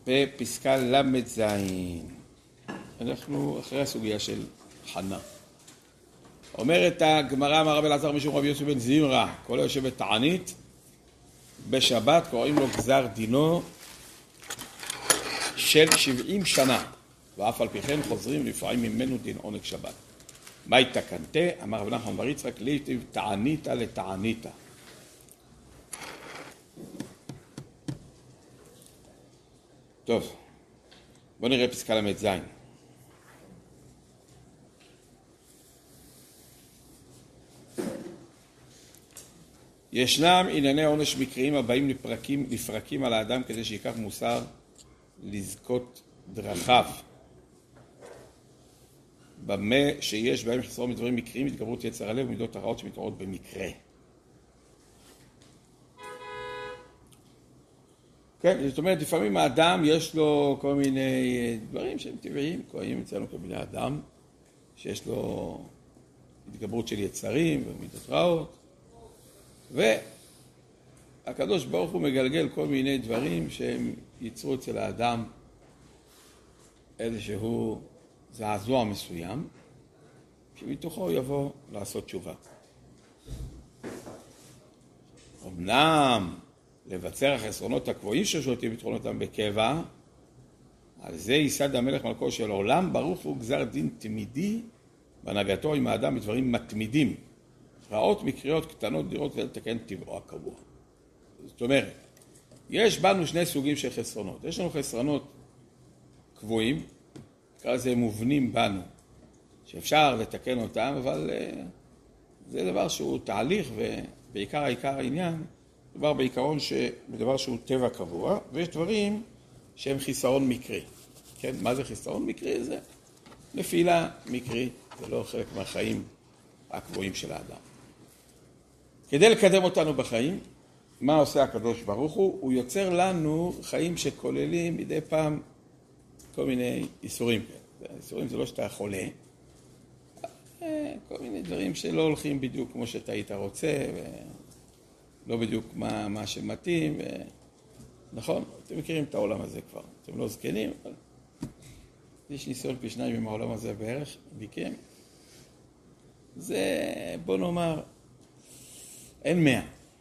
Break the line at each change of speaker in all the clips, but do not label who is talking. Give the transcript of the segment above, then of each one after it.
בפסקה למ"ז. אנחנו אחרי הסוגיה של חנה. אומרת הגמרא, אמר רבי אלעזר משום רבי יוסי בן זמרה, כל היושב בתענית, בשבת קוראים לו גזר דינו של 70 שנה, ואף על פי כן חוזרים לפעמים ממנו דין עונג שבת. מה התקנתה? אמר רבי נחמן בר יצחק, ליטיב תעניתא לתעניתא. טוב, בואו נראה פסקה למ"ז. ישנם ענייני עונש מקריים הבאים לפרקים על האדם כדי שיקח מוסר לזכות דרכיו. במה שיש בהם חסרון מדברים מקריים, התגברות יצר הלב ומידות הרעות שמתעוררות במקרה. כן, זאת אומרת, לפעמים האדם יש לו כל מיני דברים שהם טבעיים, קוראים אצלנו כל מיני אדם שיש לו התגברות של יצרים ומידות רעות, והקדוש ברוך הוא מגלגל כל מיני דברים שהם ייצרו אצל האדם איזשהו זעזוע מסוים, שמתוכו יבוא לעשות תשובה. אמנם לבצר החסרונות הקבועים ששולטים בתכונותם בקבע, על זה ייסד המלך מלכו של עולם, ברוך הוא גזר דין תמידי בהנהגתו עם האדם בדברים מתמידים, רעות מקריות קטנות דירות כדי לתקן טבעו הקבוע. זאת אומרת, יש בנו שני סוגים של חסרונות. יש לנו חסרונות קבועים, נקרא לזה מובנים בנו, שאפשר לתקן אותם, אבל זה דבר שהוא תהליך, ובעיקר העניין, מדובר בעיקרון בדבר שהוא טבע קבוע, ויש דברים שהם חיסרון מקרי. כן, מה זה חיסרון מקרי? זה נפילה מקרי, זה לא חלק מהחיים הקבועים של האדם. כדי לקדם אותנו בחיים, מה עושה הקדוש ברוך הוא? הוא יוצר לנו חיים שכוללים מדי פעם כל מיני איסורים. איסורים זה לא שאתה חולה, כל מיני דברים שלא הולכים בדיוק כמו שאתה היית רוצה, ולא בדיוק מה שמתאים, נכון? אתם מכירים את העולם הזה כבר, אתם לא זקנים, אבל יש ניסיון פי שניים עם העולם הזה בערך, מכם. זה, בוא נאמר, אין 100.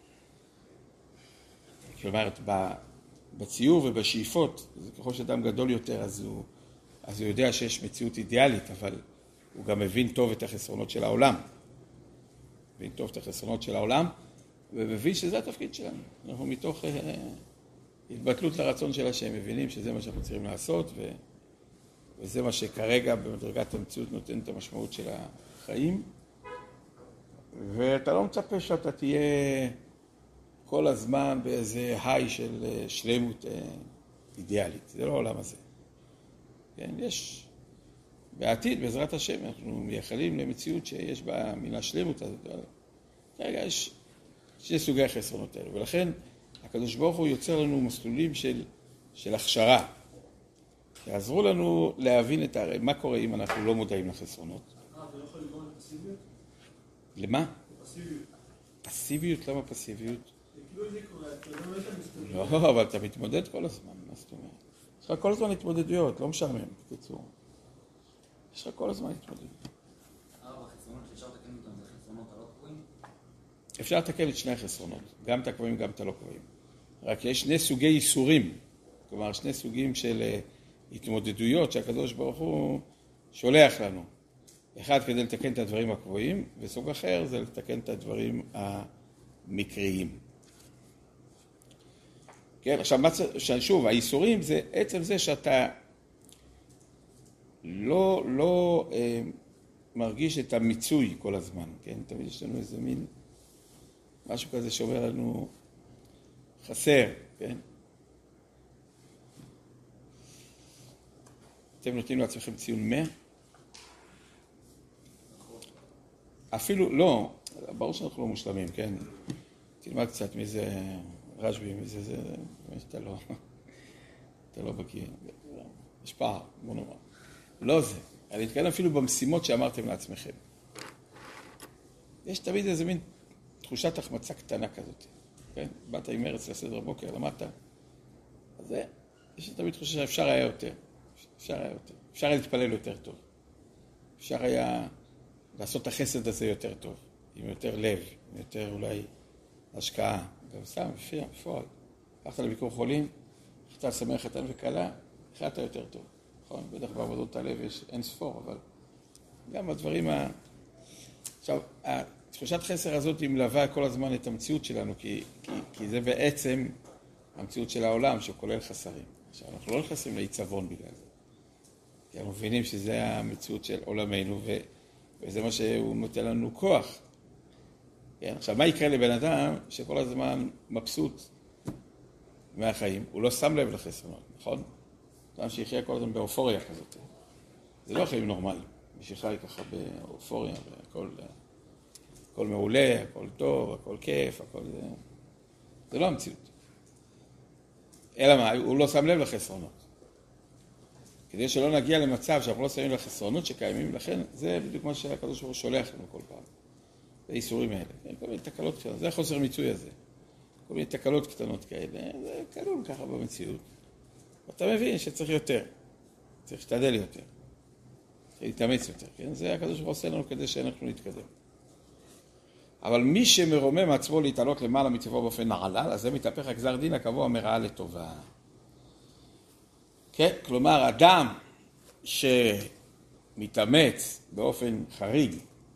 כלומר, בציור ובשאיפות, ככל שאדם גדול יותר, אז הוא יודע שיש מציאות אידיאלית, אבל הוא גם מבין טוב את החסרונות של העולם. מבין טוב את החסרונות של העולם, ומבין שזה התפקיד שלנו. אנחנו מתוך התבטלות לרצון של השם, מבינים שזה מה שאנחנו צריכים לעשות, וזה מה שכרגע במדרגת המציאות נותן את המשמעות של החיים. ואתה לא מצפה שאתה תהיה כל הזמן באיזה היי של שלמות אידיאלית. זה לא העולם הזה. כן, יש בעתיד, בעזרת השם, אנחנו מייחלים למציאות שיש בה מן השלמות הזאת. כרגע יש שני סוגי החסרונות האלו, ולכן הקדוש ברוך הוא יוצר לנו מסלולים של הכשרה, שיעזרו לנו להבין מה קורה אם אנחנו לא מודעים לחסרונות.
אתה לא יכול לגרום לפסיביות?
למה?
פסיביות.
פסיביות? למה פסיביות?
כאילו זה קורה, אתה לא היית מסתכל.
לא, אבל אתה מתמודד כל הזמן, מה זאת אומרת? יש לך כל הזמן התמודדויות, לא משעמם, בקיצור. יש לך כל הזמן התמודדויות.
החסרונות שאפשר לתקן אותם זה חסרונות הלא קבועים?
אפשר לתקן את שני החסרונות, גם את הקבועים גם את הלא קבועים. רק יש שני סוגי איסורים, כלומר שני סוגים של התמודדויות שהקדוש ברוך הוא שולח לנו. אחד כדי לתקן את הדברים הקבועים, וסוג אחר זה לתקן את הדברים המקריים. כן, עכשיו, שוב, האיסורים זה עצם זה שאתה לא מרגיש את המיצוי כל הזמן, כן? תמיד יש לנו איזה מין משהו כזה שאומר לנו חסר, כן? אתם נותנים לעצמכם ציון 100? אפילו, לא, ברור שאנחנו לא מושלמים, כן? תלמד קצת מאיזה רשב"י, מאיזה זה, אתה לא בקיא. יש פער, בוא נאמר. לא זה. אני מתכוון אפילו במשימות שאמרתם לעצמכם. יש תמיד איזה מין תחושת החמצה קטנה כזאת. כן? באת עם מרץ לסדר בוקר, למדת. אז זה, יש לי תמיד תחושה שאפשר היה יותר. אפשר היה להתפלל יותר טוב. אפשר היה לעשות את החסד הזה יותר טוב. עם יותר לב, עם יותר אולי השקעה. גם סתם, בפועל. הלכת לביקור חולים, הלכת לשמח חתן וכלה, החלטת יותר טוב. נכון? בטח בעבודות הלב יש אין ספור, אבל גם הדברים עכשיו, תחושת חסר הזאת היא מלווה כל הזמן את המציאות שלנו, כי זה בעצם המציאות של העולם שכולל חסרים. עכשיו, אנחנו לא נכנסים לעיצבון בגלל זה. כי אנחנו מבינים שזה המציאות של עולמנו, וזה מה שהוא נותן לנו כוח. כן? עכשיו, מה יקרה לבן אדם שכל הזמן מבסוט מהחיים? הוא לא שם לב לחסרונות, נכון? אדם שיחיה כל הזמן באופוריה כזאת. זה לא חיים נורמליים. מי שחי ככה באופוריה, הכל מעולה, הכל טוב, הכל כיף, הכל זה. זה לא המציאות. אלא מה? הוא לא שם לב לחסרונות. כדי שלא נגיע למצב שאנחנו לא שמים לחסרונות שקיימים, לכן זה בדיוק מה שהקדוש ברוך הוא שולח לנו כל פעם. זה האיסורים האלה. כל מיני תקלות קטנות, זה החוסר מיצוי הזה. כל מיני תקלות קטנות כאלה, זה כלול ככה במציאות. ואתה מבין שצריך יותר. צריך להשתדל יותר. צריך להתאמץ יותר, כן? זה הקדוש ברוך הוא עושה לנו כדי שאנחנו נתקדם. אבל מי שמרומם עצמו להתעלות למעלה מטבעו באופן נעלה, אז זה מתהפך הגזר דין הקבוע מרעה לטובה. כן? כלומר, אדם שמתאמץ באופן חריג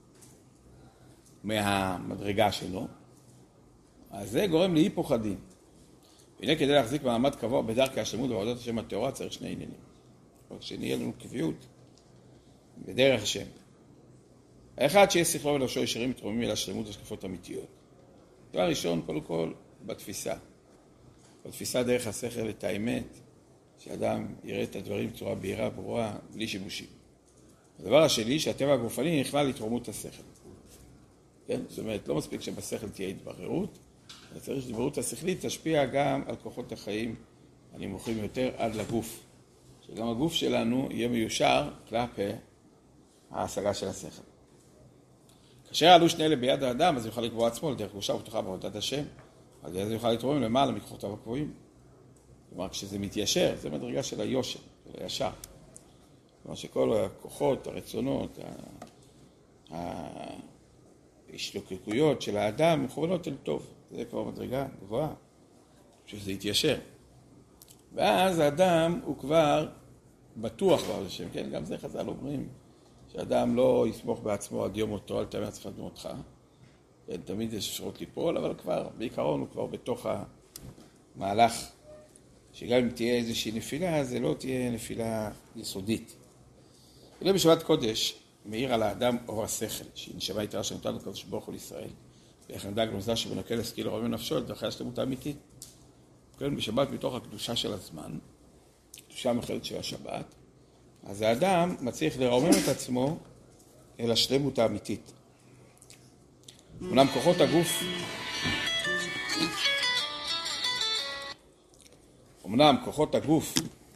מהמדרגה שלו, אז זה גורם להיפוך הדין. והנה כדי להחזיק מעמד קבוע בדרכי השלמות ובעבודת השם הטהורה צריך שני עניינים. שנהיה לנו קביעות בדרך השם. האחד שיש שכלו ולראשו ישרים מתרוממים אל השלמות והשקפות אמיתיות. דבר ראשון, קודם כל, בתפיסה. בתפיסה דרך השכל את האמת, שאדם יראה את הדברים בצורה בהירה, ברורה, בלי שיבושים. הדבר השני, שהטבע הגופני נכלל להתרוממות השכל. כן? זאת אומרת, לא מספיק שבשכל תהיה התבררות, אבל צריך שהתבררות השכלית תשפיע גם על כוחות החיים הנמוכים יותר עד לגוף. שגם הגוף שלנו יהיה מיושר כלפי ההשגה של השכל. כאשר עלו שני אלה ביד האדם, אז יוכל לקבוע עצמו לדרך קדושה ובטוחה בעבודת השם. אז זה יוכל להתרומם למעלה מכוחותיו הקבועים. כלומר, כשזה מתיישר, זה מדרגה של היושר, של הישר. כלומר, שכל הכוחות, הרצונות, ההשתוקקויות של האדם מכוונות אל טוב. זה כבר מדרגה גבוהה, שזה יתיישר. ואז האדם הוא כבר בטוח בעבודת השם, כן? גם זה חז"ל אומרים. שאדם לא יסמוך בעצמו עד יום מותו, אל תאמר עצמך דמותך. כן, תמיד יש אפשרות ליפול, אבל כבר, בעיקרון הוא כבר בתוך המהלך, שגם אם תהיה איזושהי נפילה, זה לא תהיה נפילה יסודית. ולא בשבת קודש, מאיר על האדם אור השכל, שהיא נשמה יתרה שנותן לקדוש ברוך הוא לישראל, ואיך נדע גנוזה שבנקל השכיל לרומם נפשו, את דרכי השלמות האמיתית. כן, בשבת מתוך הקדושה של הזמן, קדושה המאוחדת של השבת, אז האדם מצליח לרומם את עצמו אל השלמות האמיתית. אומנם כוחות הגוף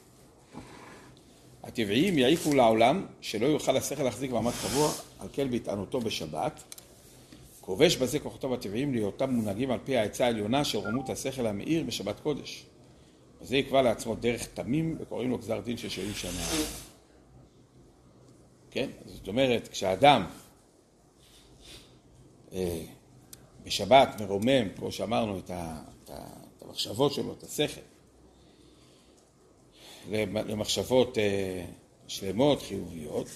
הטבעיים יעיקו לעולם שלא יוכל השכל להחזיק מעמד קבוע על כן בהתענותו בשבת, כובש בזה כוחותיו הטבעיים להיותם מונהגים על פי העצה העליונה של רוממות השכל המאיר בשבת קודש. וזה יקבע לעצמו דרך תמים וקוראים לו גזר דין של 70 שנה. כן? זאת אומרת, כשאדם בשבת מרומם, כמו שאמרנו, את המחשבות שלו, את השכל, למחשבות שלמות, חיוביות,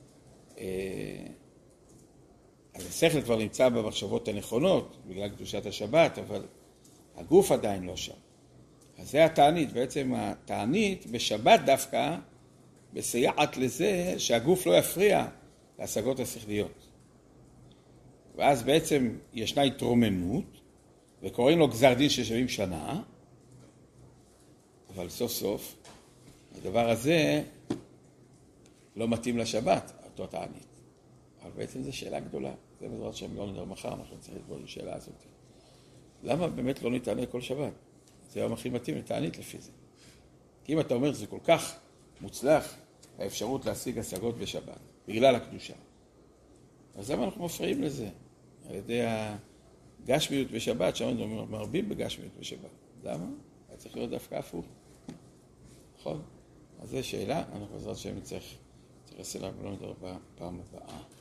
אז השכל כבר נמצא במחשבות הנכונות, בגלל קדושת השבת, אבל הגוף עדיין לא שם. אז זה התענית, בעצם התענית בשבת דווקא, בסייעת לזה שהגוף לא יפריע להשגות השכליות. ואז בעצם ישנה התרוממות, וקוראים לו גזר דין של 70 שנה, אבל סוף סוף הדבר הזה לא מתאים לשבת, אותו תענית. אבל בעצם זו שאלה גדולה. זה בעזרת שם לא נדבר מחר, אנחנו צריכים לדבר בשאלה הזאת. למה באמת לא ניתן לכל שבת? זה היום הכי מתאים לתענית לפי זה. כי אם אתה אומר שזה כל כך מוצלח, האפשרות להשיג השגות בשבת, בגלל הקדושה. אז למה אנחנו מפריעים לזה? על ידי הגשמיות בשבת, שאנחנו מרבים בגשמיות בשבת. למה? היה צריך להיות דווקא הפוך. נכון? אז זו שאלה, אנחנו בעזרת השם נצטרך להתייחס אליו ולא נדבר בפעם הבאה.